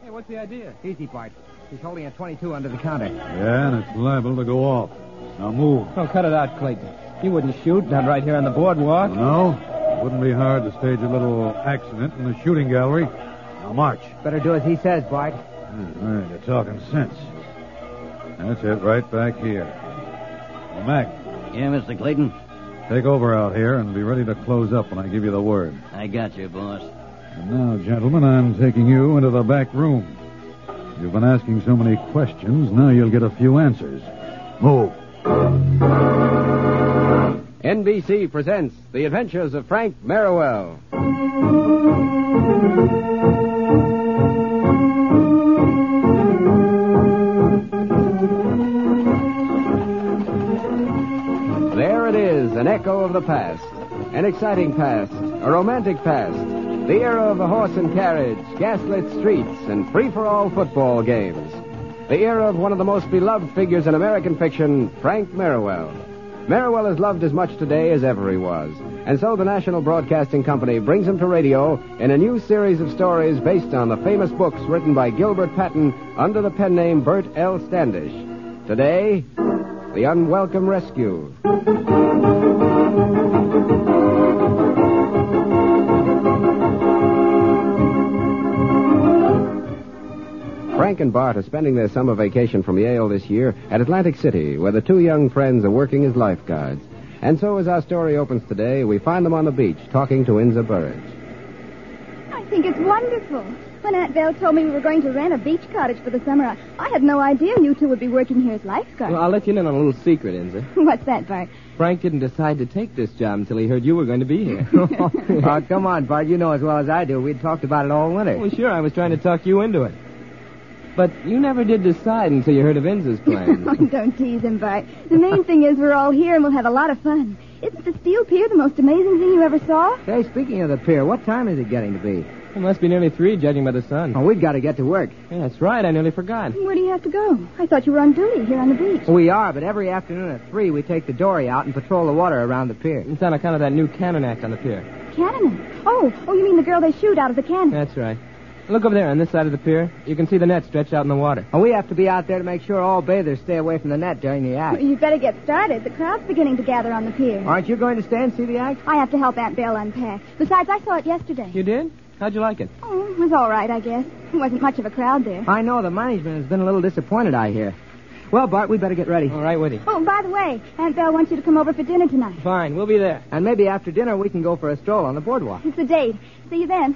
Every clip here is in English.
Hey, what's the idea? Easy, Bart. He's holding a .22 under the counter. Yeah, and it's liable to go off. Now move. Oh, cut it out, Clayton. You wouldn't shoot, not right here on the boardwalk. No? It wouldn't be hard to stage a little accident in the shooting gallery. Now march. Better do as he says, Bart. All right, you're talking sense. That's it, right back here. Well, Mac, Yeah, Mr. Clayton? take over out here and be ready to close up when I give you the word. I got you, boss. And now, gentlemen, I'm taking you into the back room. You've been asking so many questions, now you'll get a few answers. Move. NBC presents The Adventures of Frank Merriwell. There it is, an echo of the past. An exciting past, a romantic past. The era of the horse and carriage, gaslit streets, and free-for-all football games. The era of one of the most beloved figures in American fiction, Frank Merriwell. Merriwell is loved as much today as ever he was. And so the National Broadcasting Company brings him to radio in a new series of stories based on the famous books written by Gilbert Patton under the pen name Bert L. Standish. Today, The Unwelcome Rescue. Frank and Bart are spending their summer vacation from Yale this year at Atlantic City, where the two young friends are working as lifeguards. And so as our story opens today, we find them on the beach talking to Inza Burridge. I think it's wonderful. When Aunt Belle told me we were going to rent a beach cottage for the summer, I had no idea you two would be working here as lifeguards. Well, I'll let you in on a little secret, Inza. What's that, Bart? Frank didn't decide to take this job until he heard you were going to be here. Oh, come on, Bart. You know as well as I do. We'd talked about it all winter. Well, sure, I was trying to talk you into it. But you never did decide until you heard of Inza's plans. Oh, don't tease him, Bart. The main thing is we're all here and we'll have a lot of fun. Isn't the steel pier the most amazing thing you ever saw? Hey, speaking of the pier, what time is it getting to be? It must be nearly 3, judging by the sun. Oh, we've got to get to work. Yeah, that's right. I nearly forgot. Where do you have to go? I thought you were on duty here on the beach. We are, but every afternoon at 3, we take the dory out and patrol the water around the pier. It's on account of that new cannon act on the pier. Cannon? Oh, you mean the girl they shoot out of the cannon? That's right. Look over there on this side of the pier. You can see the net stretched out in the water. Oh, we have to be out there to make sure all bathers stay away from the net during the act. You'd better get started. The crowd's beginning to gather on the pier. Aren't you going to stay and see the act? I have to help Aunt Belle unpack. Besides, I saw it yesterday. You did? How'd you like it? Oh, it was all right, I guess. There wasn't much of a crowd there. I know. The management has been a little disappointed, I hear. Well, Bart, we better get ready. All right with you. Oh, by the way, Aunt Belle wants you to come over for dinner tonight. Fine, we'll be there. And maybe after dinner we can go for a stroll on the boardwalk. It's a date. See you then.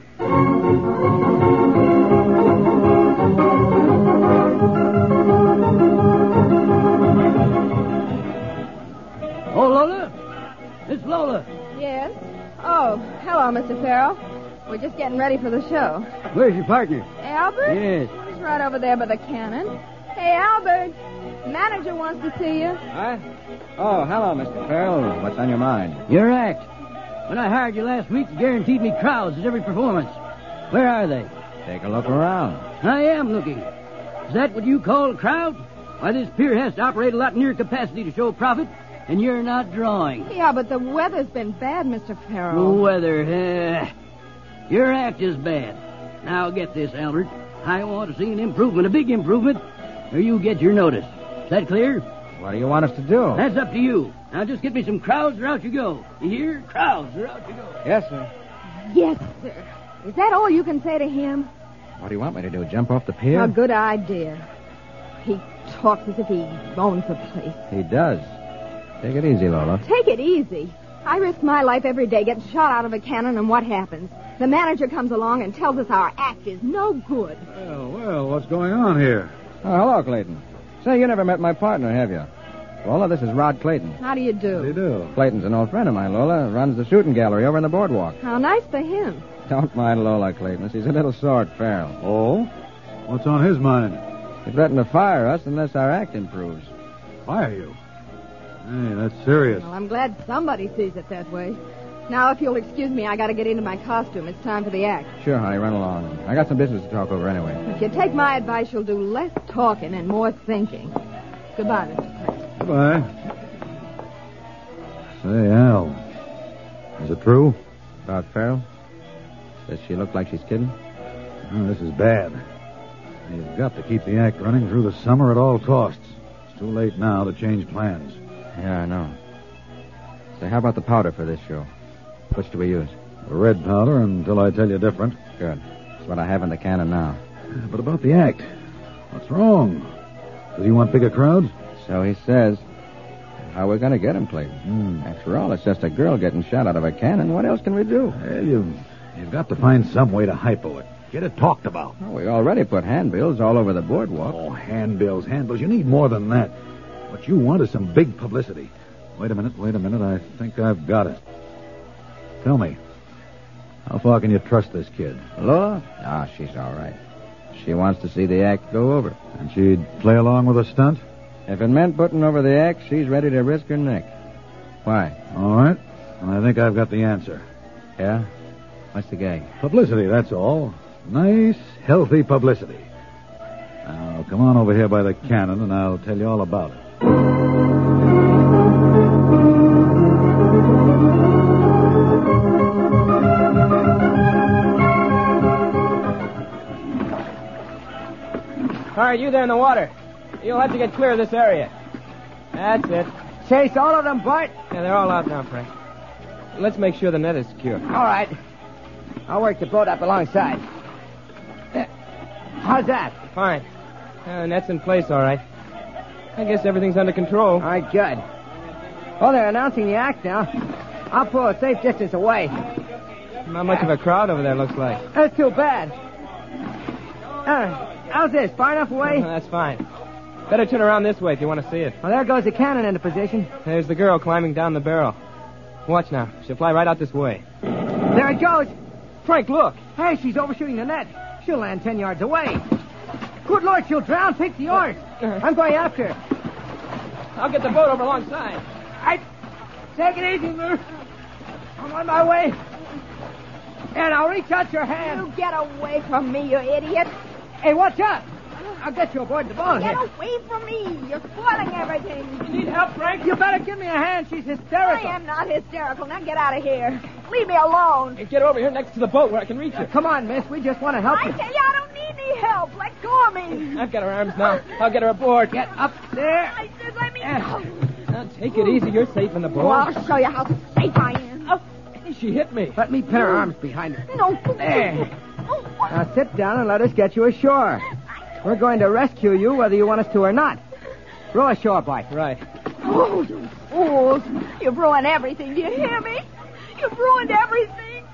Oh, Lola? It's Lola. Yes? Oh, hello, Mr. Farrell. We're just getting ready for the show. Where's your partner? Albert? Yes. He's right over there by the cannon. Hey, Albert. Manager wants to see you. Huh? Oh, hello, Mr. Farrell. What's on your mind? Your act. When I hired you last week, you guaranteed me crowds at every performance. Where are they? Take a look around. I am looking. Is that what you call a crowd? Why, this pier has to operate a lot near capacity to show profit, and you're not drawing. Yeah, but the weather's been bad, Mr. The Farrell. weather, your act is bad. Now get this, Albert. I want to see an improvement, a big improvement, or you get your notice. Is that clear? What do you want us to do? That's up to you. Now just get me some crowds or out you go. You hear? Crowds or out you go. Yes, sir. Yes, sir. Is that all you can say to him? What do you want me to do, jump off the pier? A good idea. He talks as if he owns the place. He does. Take it easy, Lola. Take it easy. I risk my life every day getting shot out of a cannon, and what happens? The manager comes along and tells us our act is no good. Well, what's going on here? Oh, hello, Clayton. Say, you never met my partner, have you? Lola, this is Rod Clayton. How do you do? What do you do? Clayton's an old friend of mine, Lola. Runs the shooting gallery over in the boardwalk. How nice for him. Don't mind Lola, Clayton. She's a little sore at Farrell. Oh? What's on his mind? He threatened to fire us unless our act improves. Fire you? Hey, that's serious. Well, I'm glad somebody sees it that way. Now, if you'll excuse me, I got to get into my costume. It's time for the act. Sure, honey, run along. I got some business to talk over anyway. If you take my advice, you'll do less talking and more thinking. Goodbye, Mr. Clayton. Goodbye. Say, Al, is it true? About Farrell? Does she look like she's kidding? Oh, this is bad. You've got to keep the act running through the summer at all costs. It's too late now to change plans. Yeah, I know. Say, how about the powder for this show? Which do we use? Red powder until I tell you different. Good. That's what I have in the cannon now. But about the act, what's wrong? Does he want bigger crowds? So he says. How are we going to get him, Clayton? After all, it's just a girl getting shot out of a cannon. What else can we do? Well, you've got to find some way to hypo it. Get it talked about. Well, we already put handbills all over the boardwalk. Oh, handbills. You need more than that. What you want is some big publicity. Wait a minute. I think I've got it. Tell me, how far can you trust this kid? Lola? Ah, she's all right. She wants to see the act go over. And she'd play along with a stunt? If it meant putting over the act, she's ready to risk her neck. Why? All right. And I think I've got the answer. Yeah? What's the gag? Publicity, that's all. Nice, healthy publicity. Now, come on over here by the cannon, and I'll tell you all about it. All right, you there in the water. You'll have to get clear of this area. That's it. Chase all of them, Bart. Yeah, they're all out now, Frank. Let's make sure the net is secure. All right. I'll work the boat up alongside. How's that? Fine. Net's in place, all right. I guess everything's under control. All right, good. Well, they're announcing the act now. I'll pull a safe distance away. Not much of a crowd over there, looks like. That's too bad. How's this? Far enough away? That's fine. Better turn around this way if you want to see it. Well, there goes the cannon into position. There's the girl climbing down the barrel. Watch now. She'll fly right out this way. There it goes. Frank, look. Hey, she's overshooting the net. She'll land 10 yards away. Good Lord, she'll drown. Take the oars. I'm going after her. I'll get the boat over alongside. Take it easy, Lou. I'm on my way. And I'll reach out your hand. You get away from me, you idiot. Hey, watch out. I'll get you aboard the boat Get here. away from me. You're spoiling everything. You need help, Frank? You better give me a hand. She's hysterical. I am not hysterical. Now get out of here. Leave me alone. Get over here next to the boat where I can reach you. Come on, miss. We just want to help I you. tell you, I don't need any help. Let go of me. I've got her arms now. I'll get her aboard. Get up there. I said let me go. Now, take it easy. You're safe in the boat. Well, I'll show you how safe I am. Oh, she hit me. Let me pin her arms behind her. No. There. Now sit down and let us get you ashore. We're going to rescue you whether you want us to or not. Row ashore, Bart. Right. Oh, you fools. You've ruined everything. Do you hear me? You've ruined everything.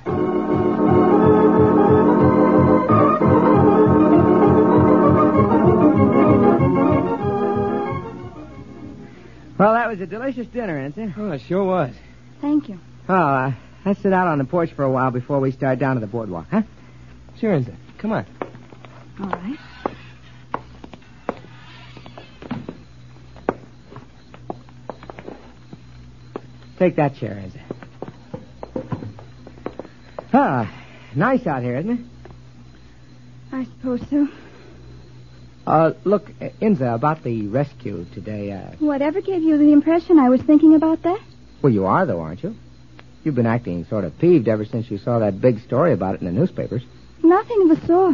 Well, that was a delicious dinner, isn't it? Oh, it sure was. Thank you. Oh, let's sit out on the porch for a while before we start down to the boardwalk, huh? Sure, Enza. Come on. All right. Take that chair, Enza. Ah, nice out here, isn't it? I suppose so. Look, Enza, about the rescue today, Whatever gave you the impression I was thinking about that? Well, you are, though, aren't you? You've been acting sort of peeved ever since you saw that big story about it in the newspapers. Nothing of the sort.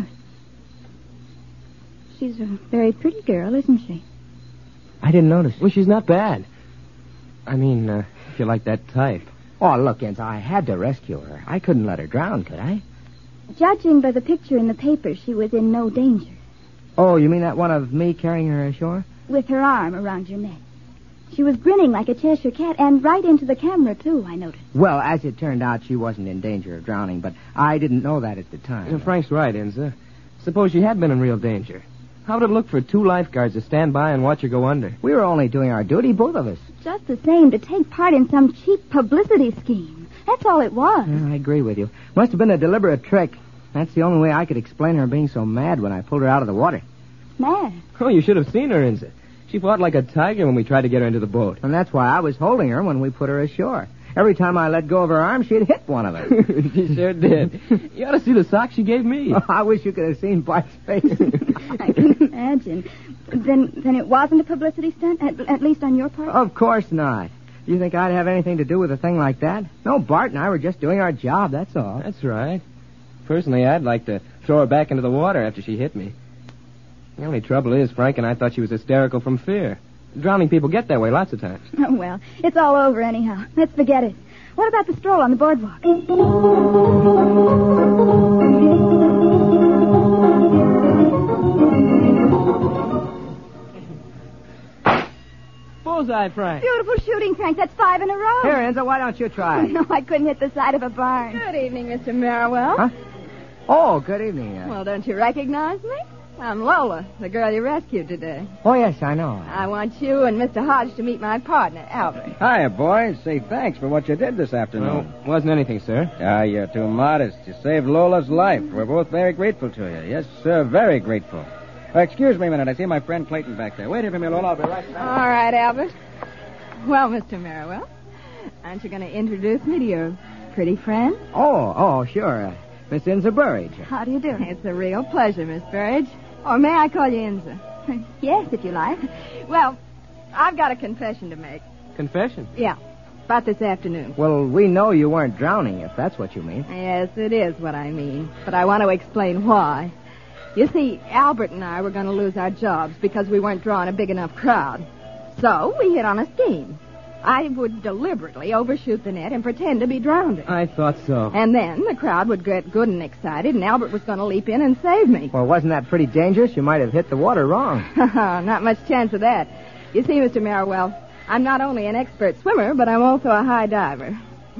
She's a very pretty girl, isn't she? I didn't notice. Well, she's not bad. I mean, if you like that type. Oh, look, Enza, I had to rescue her. I couldn't let her drown, could I? Judging by the picture in the paper, she was in no danger. Oh, you mean that one of me carrying her ashore? With her arm around your neck. She was grinning like a Cheshire cat, and right into the camera, too, I noticed. Well, as it turned out, she wasn't in danger of drowning, but I didn't know that at the time. Frank's right, Enza. Suppose she had been in real danger. How would it look for two lifeguards to stand by and watch her go under? We were only doing our duty, both of us. Just the same, to take part in some cheap publicity scheme. That's all it was. Yeah, I agree with you. Must have been a deliberate trick. That's the only way I could explain her being so mad when I pulled her out of the water. Mad. Oh, you should have seen her, Enza. She fought like a tiger when we tried to get her into the boat. And that's why I was holding her when we put her ashore. Every time I let go of her arm, she'd hit one of us. She sure did. You ought to see the sock she gave me. Oh, I wish you could have seen Bart's face. I can imagine. Then it wasn't a publicity stunt, at least on your part? Of course not. You think I'd have anything to do with a thing like that? No, Bart and I were just doing our job, that's all. That's right. Personally, I'd like to throw her back into the water after she hit me. The only trouble is, Frank and I thought she was hysterical from fear. Drowning people get that way lots of times. Oh, well, it's all over anyhow. Let's forget it. What about the stroll on the boardwalk? Bullseye, Frank. Beautiful shooting, Frank. That's 5 in a row. Here, Enzo, why don't you try? No, I couldn't hit the side of a barn. Good evening, Mr. Merriwell. Huh? Oh, good evening. Well, don't you recognize me? I'm Lola, the girl you rescued today. Oh, yes, I know. I want you and Mr. Hodge to meet my partner, Albert. Hiya, boys. Say thanks for what you did this afternoon. Well, wasn't anything, sir. You're too modest. You saved Lola's life. We're both very grateful to you. Yes, sir, very grateful. Excuse me a minute. I see my friend Clayton back there. Wait here for me, Lola. I'll be right back. All right, Albert. Well, Mr. Merriwell, aren't you going to introduce me to your pretty friend? Oh, sure. Miss Enza Burridge. How do you do? It's a real pleasure, Miss Burridge. Or may I call you Enza? Yes, if you like. Well, I've got a confession to make. Confession? Yeah, about this afternoon. Well, we know you weren't drowning, if that's what you mean. Yes, it is what I mean. But I want to explain why. You see, Albert and I were going to lose our jobs because we weren't drawing a big enough crowd. So we hit on a scheme. I would deliberately overshoot the net and pretend to be drowning. I thought so. And then the crowd would get good and excited, and Albert was going to leap in and save me. Well, wasn't that pretty dangerous? You might have hit the water wrong. Not much chance of that. You see, Mr. Merriwell, I'm not only an expert swimmer, but I'm also a high diver.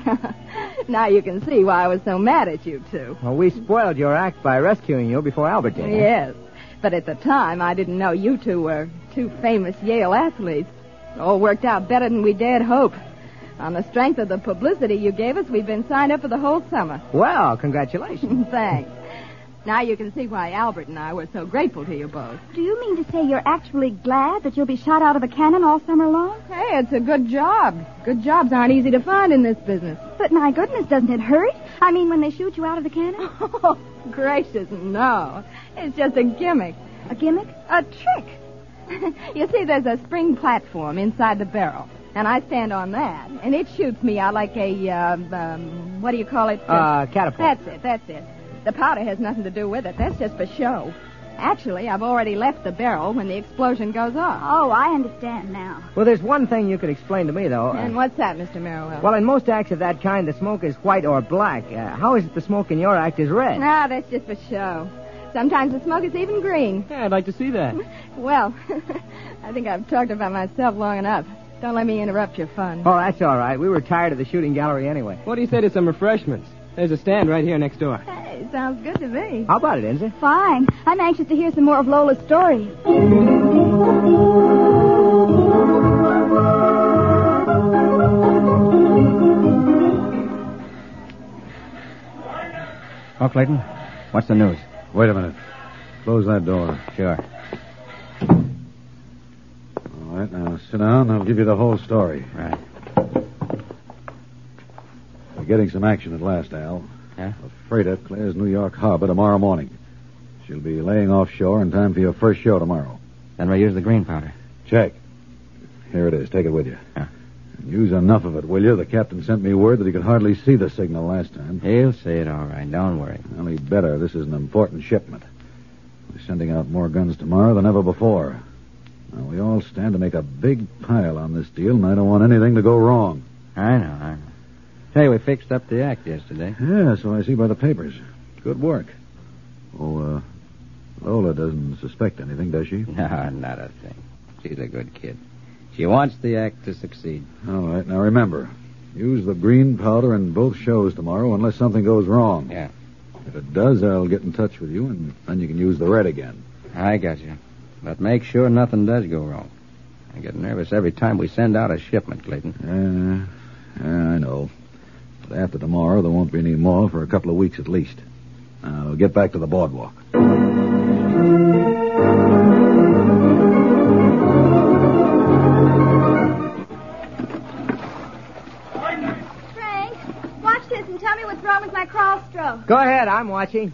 Now you can see why I was so mad at you two. Well, we spoiled your act by rescuing you before Albert did. Yes, but at the time, I didn't know you two were two famous Yale athletes. It all worked out better than we dared hope. On the strength of the publicity you gave us, we've been signed up for the whole summer. Well, congratulations. Thanks. Now you can see why Albert and I were so grateful to you both. Do you mean to say you're actually glad that you'll be shot out of a cannon all summer long? Hey, it's a good job. Good jobs aren't easy to find in this business. But my goodness, doesn't it hurt? I mean, when they shoot you out of the cannon? Oh, gracious, no. It's just a gimmick. A gimmick? A trick. You see, there's a spring platform inside the barrel, and I stand on that, and it shoots me out like a, what do you call it? Catapult. That's it. The powder has nothing to do with it. That's just for show. Actually, I've already left the barrel when the explosion goes off. Oh, I understand now. Well, there's one thing you could explain to me, though. And what's that, Mr. Merriwell? Well, in most acts of that kind, the smoke is white or black. How is it the smoke in your act is red? Ah, that's just for show. Sometimes the smoke is even green. Yeah, I'd like to see that. Well, I think I've talked about myself long enough. Don't let me interrupt your fun. Oh, that's all right. We were tired of the shooting gallery anyway. What do you say to some refreshments? There's a stand right here next door. Hey, sounds good to me. How about it, Enza? Fine. I'm anxious to hear some more of Lola's story. Oh, Clayton, what's the news? Wait a minute. Close that door. Sure. All right, now sit down. I'll give you the whole story. Right. We're getting some action at last, Al. Yeah? A freighter clears New York Harbor tomorrow morning. She'll be laying offshore in time for your first show tomorrow. Then we'll use the green powder. Check. Here it is. Take it with you. Yeah. Use enough of it, will you? The captain sent me word that he could hardly see the signal last time. He'll see it all right. Don't worry. Well, he'd better. This is an important shipment. We're sending out more guns tomorrow than ever before. Now, we all stand to make a big pile on this deal, and I don't want anything to go wrong. I know. Hey, we fixed up the act yesterday. Yeah, so I see by the papers. Good work. Oh, Lola doesn't suspect anything, does she? No, not a thing. She's a good kid. She wants the act to succeed. All right. Now, remember, use the green powder in both shows tomorrow unless something goes wrong. Yeah. If it does, I'll get in touch with you, and then you can use the red again. I got you. But make sure nothing does go wrong. I get nervous every time we send out a shipment, Clayton. Yeah, I know. But after tomorrow, there won't be any more for a couple of weeks at least. Now, we'll get back to the boardwalk. Frank, watch this and tell me what's wrong with my crawl stroke. Go ahead. I'm watching.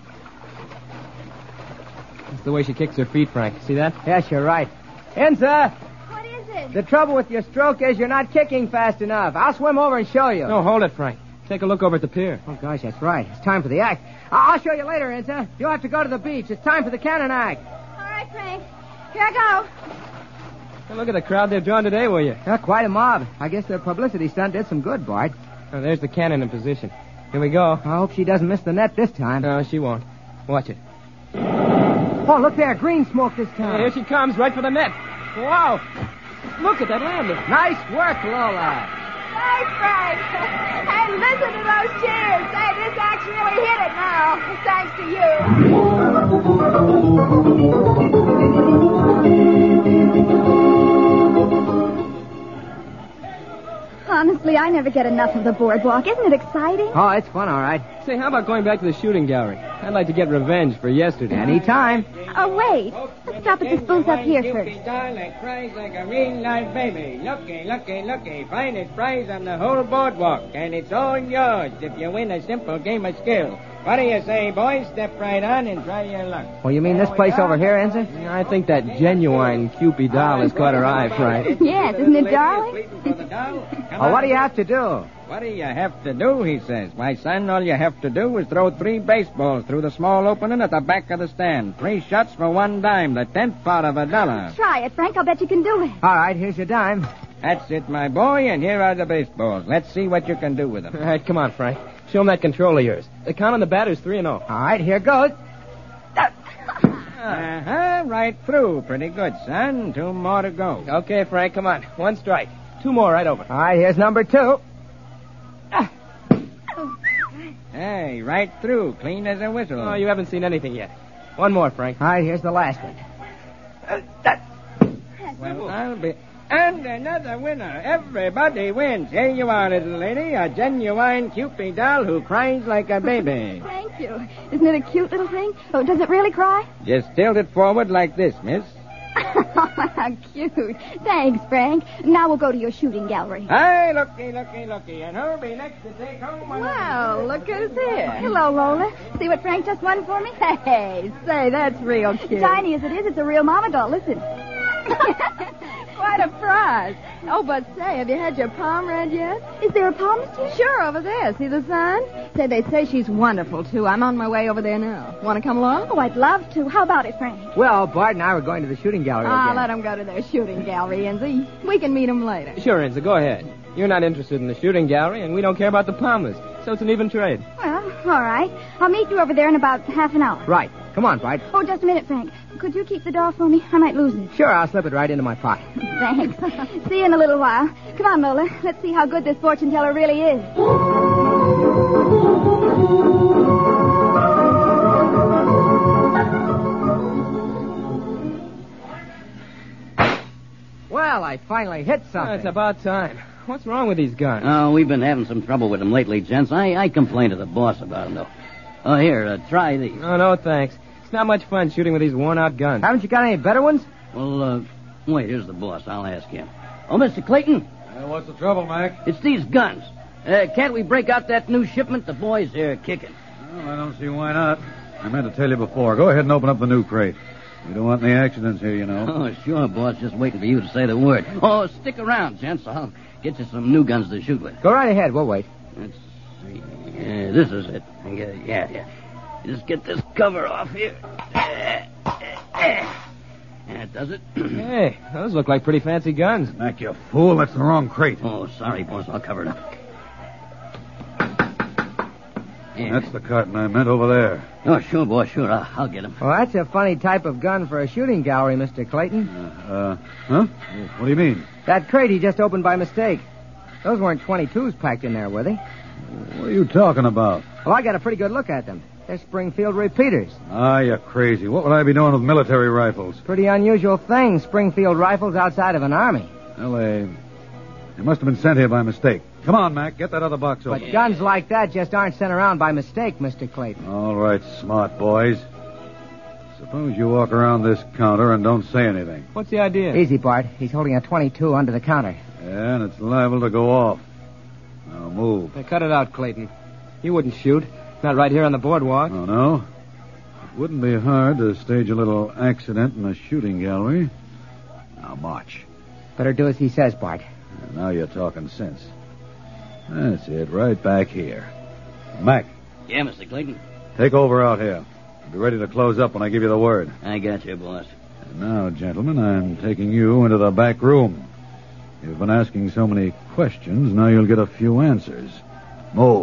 That's the way she kicks her feet, Frank. See that? Yes, you're right. Enza, What is it? the trouble with your stroke is you're not kicking fast enough. I'll swim over and show you. No, hold it, Frank. Take a look over at the pier. Oh, gosh, that's right. It's time for the act. I'll show you later, Enza. You'll have to go to the beach. It's time for the cannon act. All right, Frank. Here I go. Hey, look at the crowd they've drawn today, will you? Quite a mob. I guess their publicity stunt did some good, Bart. Oh, there's the cannon in position. Here we go. I hope she doesn't miss the net this time. No, she won't. Watch it. Oh, look there. Green smoke this Hey, time. here she comes, right for the net. Wow. Look at that landing. Nice work, Lola. Thanks, Frank. Hey, listen to those cheers. Say, this axe really hit it now. Thanks to you. Honestly, I never get enough of the boardwalk. Isn't it exciting? Oh, it's fun, all right. Say, how about going back to the shooting gallery? I'd like to get revenge for yesterday. Anytime. Oh, wait. Let's stop at this booth up here first. Doll that cries like a real live baby. Looky, looky, looky. Finest prize on the whole boardwalk. And it's all yours if you win a simple game of skill. What do you say, boys? Step right on and try your luck. Well, you mean this place over here, Ensign? I think that genuine Cupid doll has caught her eye, Frank. Yes, isn't it darling? Oh, what do you have to do? What do you have to do, he says. My son, all you have to do is throw 3 baseballs through the small opening at the back of the stand. 3 shots for 1 dime, the 10th part of $1. Try it, Frank. I'll bet you can do it. All right, here's your dime. That's it, my boy, and here are the baseballs. Let's see what you can do with them. All right, come on, Frank. Show him that control of yours. The count on the batter's 3-0. All right, here goes. Uh-huh, right through. Pretty good, son. 2 more to go. Okay, Frank, come on. 1 strike. 2 more right over. All right, here's number 2. Hey, right through. Clean as a whistle. Oh, you haven't seen anything yet. 1 more, Frank. All right, here's the last one. Well, I'll be... And another winner. Everybody wins. Here you are, little lady. A genuine Cupid doll who cries like a baby. Thank you. Isn't it a cute little thing? Oh, does it really cry? Just tilt it forward like this, miss. How cute. Thanks, Frank. Now we'll go to your shooting gallery. Hey, looky, looky, looky. And who'll be next to take home one Well, look who's here. Hello, Lola. See what Frank just won for me? Hey, say, that's real cute. Tiny as it is, it's a real mama doll. Listen. Quite a prize. Oh, but say, have you had your palm read yet? Is there a palm stick? Sure, over there. See the sign? Say, they say she's wonderful, too. I'm on my way over there now. Want to come along? Oh, I'd love to. How about it, Frank? Well, Bart and I were going to the shooting gallery again. Let them go to their shooting gallery, Enzy. We can meet them later. Sure, Enza, go ahead. You're not interested in the shooting gallery, and we don't care about the Palmers, so it's an even trade. Well, all right. I'll meet you over there in about half an hour. Right. Come on, Bart. Oh, just a minute, Frank. Could you keep the doll for me? I might lose it. Sure, I'll slip it right into my pocket. Thanks. See you in a little while. Come on, Lola. Let's see how good this fortune teller really is. Well, I finally hit something. It's about time. What's wrong with these guns? Oh, we've been having some trouble with them lately, gents. I complained to the boss about them, though. Oh, here, try these. Oh, no, thanks. It's not much fun shooting with these worn-out guns. Haven't you got any better ones? Well, wait, here's the boss. I'll ask him. Oh, Mr. Clayton, What's the trouble, Mac? it's these guns. Can't we break out that new shipment? The boys, they're kicking. Well, I don't see why not. I meant to tell you before. Go ahead and open up the new crate. You don't want any accidents here, you know. Oh, sure, boss. Just waiting for you to say the word. Oh, stick around, gents. I'll get you some new guns to shoot with. Go right ahead. We'll wait. Let's see. This is it. Yeah. Just get this cover off here. That does it. Hey, those look like pretty fancy guns. Mac, you fool. That's the wrong crate. Oh, sorry, boss. I'll cover it up. Yeah. That's the carton I meant over there. Oh, sure, boss. Sure. I'll get him. Well, that's a funny type of gun for a shooting gallery, Mr. Clayton. Huh? What do you mean? That crate he just opened by mistake. Those weren't 22s packed in there, were they? What are you talking about? Well, I got a pretty good look at them. They're Springfield repeaters. Ah, you're crazy. What would I be doing with military rifles? Pretty unusual thing, Springfield rifles outside of an army. Well, they must have been sent here by mistake. Come on, Mac. Get that other box open. But guns like that just aren't sent around by mistake, Mr. Clayton. All right, smart boys. Suppose you walk around this counter and don't say anything. What's the idea? Easy, Bart. He's holding a 22 under the counter. Yeah, and it's liable to go off. Now move. Hey, cut it out, Clayton. You wouldn't shoot. Not right here on the boardwalk. Oh, no? It wouldn't be hard to stage a little accident in a shooting gallery. Now march. Better do as he says, Bart. Now you're talking sense. That's it, right back here. Mac, Yeah, Mr. Clayton. take over out here. Be ready to close up when I give you the word. I got you, boss. And now, gentlemen, I'm taking you into the back room. You've been asking so many questions, now you'll get a few answers. Move.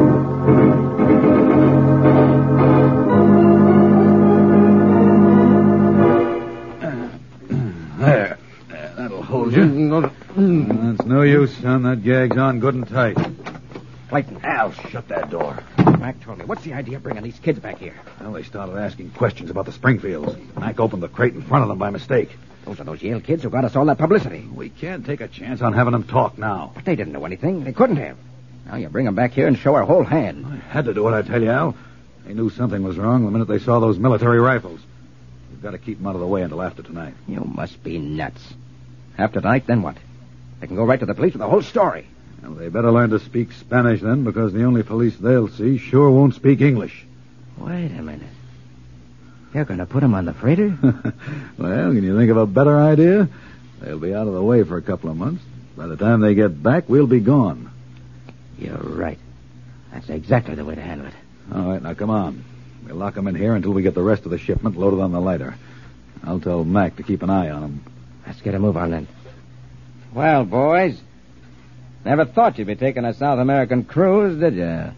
There. That'll hold you. That's no use, son. That gag's on good and tight. Clayton. Al, shut that door. Mac told me. What's the idea of bringing these kids back here? Well, they started asking questions about the Springfields. Mac opened the crate in front of them by mistake. Those are those Yale kids who got us all that publicity. We can't take a chance on having them talk now. But they didn't know anything. They couldn't have. Now you bring them back here and show our whole hand. I had to do it, I tell you, Al. They knew something was wrong the minute they saw those military rifles. We've got to keep them out of the way until after tonight. You must be nuts. After tonight, then what? They can go right to the police with the whole story. Well, they better learn to speak Spanish then, because the only police they'll see sure won't speak English. Wait a minute. You're going to put them on the freighter? Well, can you think of a better idea? They'll be out of the way for a couple of months. By the time they get back, we'll be gone. You're right. That's exactly the way to handle it. All right, now come on. We'll lock them in here until we get the rest of the shipment loaded on the lighter. I'll tell Mac to keep an eye on them. Let's get a move on then. Well, boys, never thought you'd be taking a South American cruise, did you?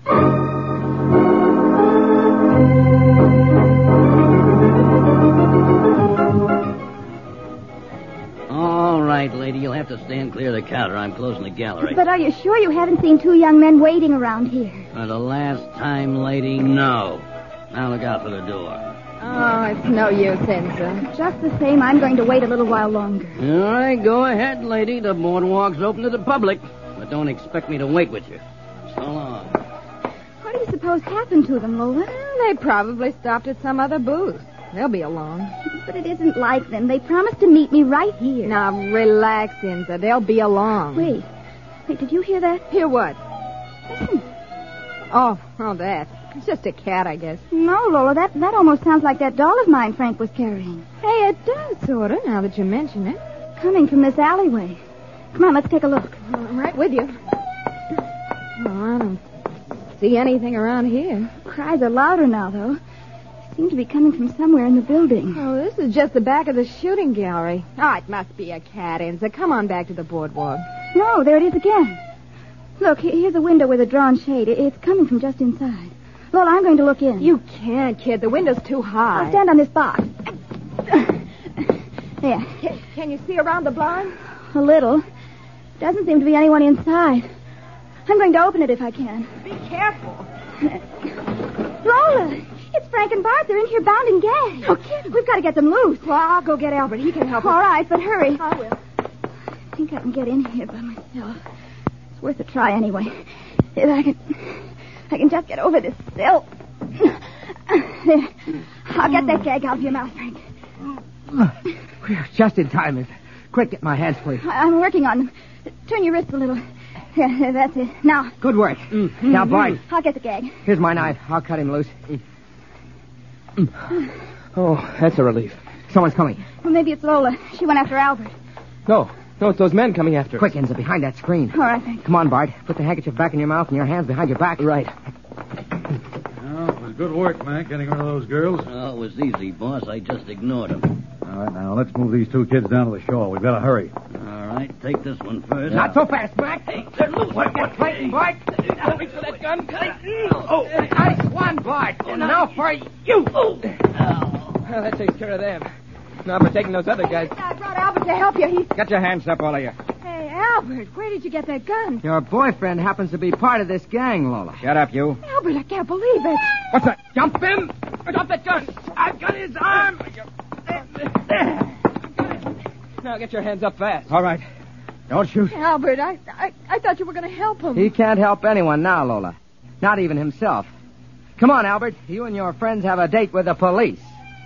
All right, lady, you'll have to stand clear of the counter. I'm closing the gallery. But are you sure you haven't seen two young men waiting around here? For the last time, lady, no. Now look out for the door. Oh, it's no use, Enzo. Just the same, I'm going to wait a little while longer. All right, go ahead, lady. The boardwalk's open to the public. But don't expect me to wait with you. So long. What do you suppose happened to them, Lola? Well, they probably stopped at some other booth. They'll be along. But it isn't like them. They promised to meet me right here. Now, relax, Enzo. They'll be along. Wait, did you hear that? Hear what? Listen. Oh, that. It's just a cat, I guess. No, Lola, that almost sounds like that doll of mine Frank was carrying. Hey, it does, sort of, now that you mention it. Coming from this alleyway. Come on, let's take a look. I'm right with you. Oh, I don't see anything around here. Cries are louder now, though. They seem to be coming from somewhere in the building. Oh, this is just the back of the shooting gallery. Oh, it must be a cat, Enzo. Come on back to the boardwalk. No, there it is again. Look, here's a window with a drawn shade. It's coming from just inside. Lola, I'm going to look in. You can't, kid. The window's too high. I'll stand on this box. There. Can you see around the blind? A little. Doesn't seem to be anyone inside. I'm going to open it if I can. Be careful. Lola, it's Frank and Bart. They're in here bound and gagged. Oh, kid. We've got to get them loose. Well, I'll go get Albert. He can help us. All right, but hurry. I will. I think I can get in here by myself. It's worth a try anyway. If I can just get over this sill. There. I'll get that gag out of your mouth, Frank. We're just in time, Miss. Quick, get my hands, please. I'm working on them. Turn your wrists a little. Yeah, that's it. Now. Good work. Now, Bart, I'll get the gag. here's my knife. I'll cut him loose. Oh, that's a relief. Someone's coming. Well, maybe it's Lola. She went after Albert. No, it's those men coming after us. Quick, Enzo, behind that screen. All right, Frank. Come on, Bart. Put the handkerchief back in your mouth and your hands behind your back. Right. Well, it was good work, Mac, getting rid of those girls. Oh, it was easy, boss. I just ignored them. All right, now, let's move these two kids down to the shore. We've got to hurry. All right, take this one first. Not so fast, Mac. Hey, they're loose. What, Clayton, Bart? Don't reach for that gun, Clayton. Oh, nice one, Bart. And now for you. Well, that takes care of them. Now we're taking those other guys. I brought Albert to help you. He's... Get your hands up, all of you. Hey, Albert, where did you get that gun? Your boyfriend happens to be part of this gang, Lola. Shut up, you. Albert, I can't believe it. What's that? Jump him! Drop that gun! I've got his arm! Now get your hands up fast. All right. Don't shoot. Albert, I thought you were going to help him. He can't help anyone now, Lola. Not even himself. Come on, Albert. You and your friends have a date with the police.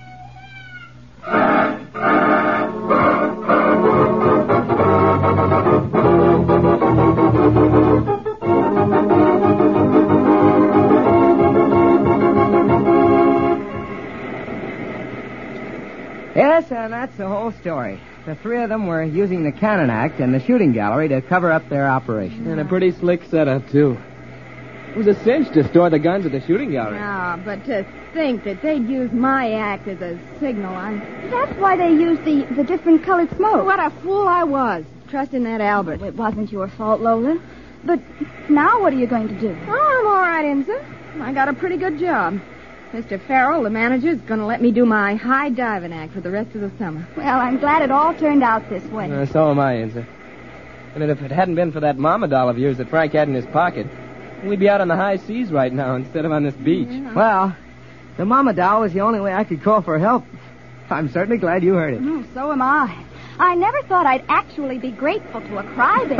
Yes, and that's the whole story. The three of them were using the Cannon Act and the shooting gallery to cover up their operation. And a pretty slick setup, too. It was a cinch to store the guns at the shooting gallery. Ah, but to think that they'd use my act as a signal, That's why they used the different colored smoke. What a fool I was, trusting that Albert. It wasn't your fault, Lola. But now what are you going to do? Oh, I'm all right, Inza. I got a pretty good job. Mr. Farrell, the manager, is going to let me do my high diving act for the rest of the summer. Well, I'm glad it all turned out this way. So am I, Inza. And if it hadn't been for that mama doll of yours that Frank had in his pocket, we'd be out on the high seas right now instead of on this beach. Yeah. Well, the mama doll was the only way I could call for help. I'm certainly glad you heard it. Oh, so am I. I never thought I'd actually be grateful to a crybaby.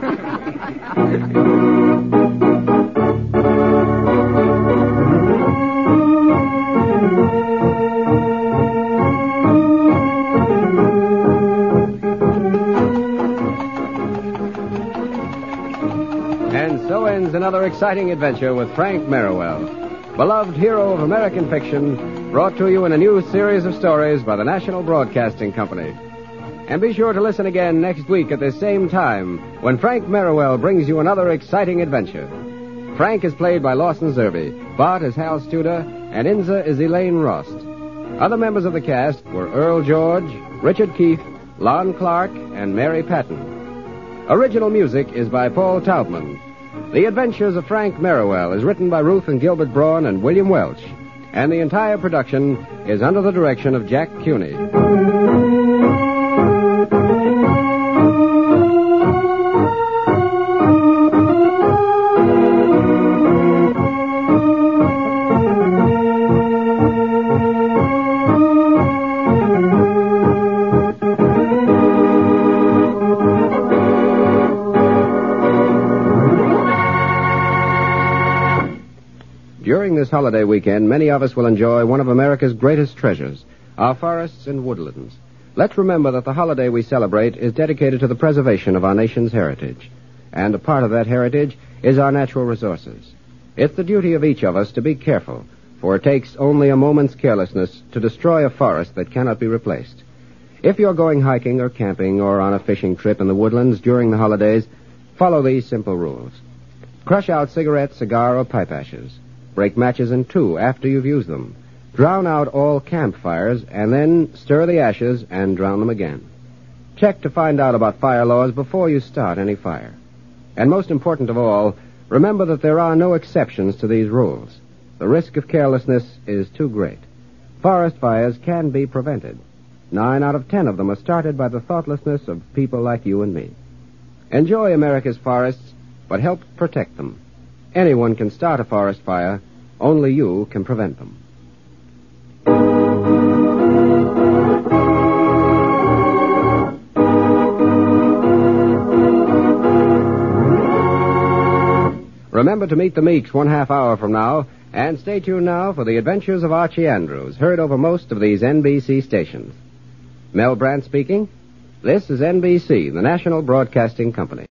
And so ends another exciting adventure with Frank Merriwell, beloved hero of American fiction, brought to you in a new series of stories by the National Broadcasting Company. And be sure to listen again next week at this same time when Frank Merriwell brings you another exciting adventure. Frank is played by Lawson Zerbe, Bart is Hal Studer, and Inza is Elaine Rost. Other members of the cast were Earl George, Richard Keefe, Lon Clark, and Mary Patton. Original music is by Paul Taubman. The Adventures of Frank Merriwell is written by Ruth and Gilbert Braun and William Welch, and the entire production is under the direction of Jack Cuny. During this holiday weekend, many of us will enjoy one of America's greatest treasures, our forests and woodlands. Let's remember that the holiday we celebrate is dedicated to the preservation of our nation's heritage. And a part of that heritage is our natural resources. It's the duty of each of us to be careful, for it takes only a moment's carelessness to destroy a forest that cannot be replaced. If you're going hiking or camping or on a fishing trip in the woodlands during the holidays, follow these simple rules. Crush out cigarette, cigar, or pipe ashes. Break matches in two after you've used them. Drown out all campfires, and then stir the ashes and drown them again. Check to find out about fire laws before you start any fire. And most important of all, remember that there are no exceptions to these rules. The risk of carelessness is too great. Forest fires can be prevented. 9 out of 10 of them are started by the thoughtlessness of people like you and me. Enjoy America's forests, but help protect them. Anyone can start a forest fire. Only you can prevent them. Remember to meet the Meeks 1/2 hour from now, and stay tuned now for the Adventures of Archie Andrews, heard over most of these NBC stations. Mel Brandt speaking. This is NBC, the National Broadcasting Company.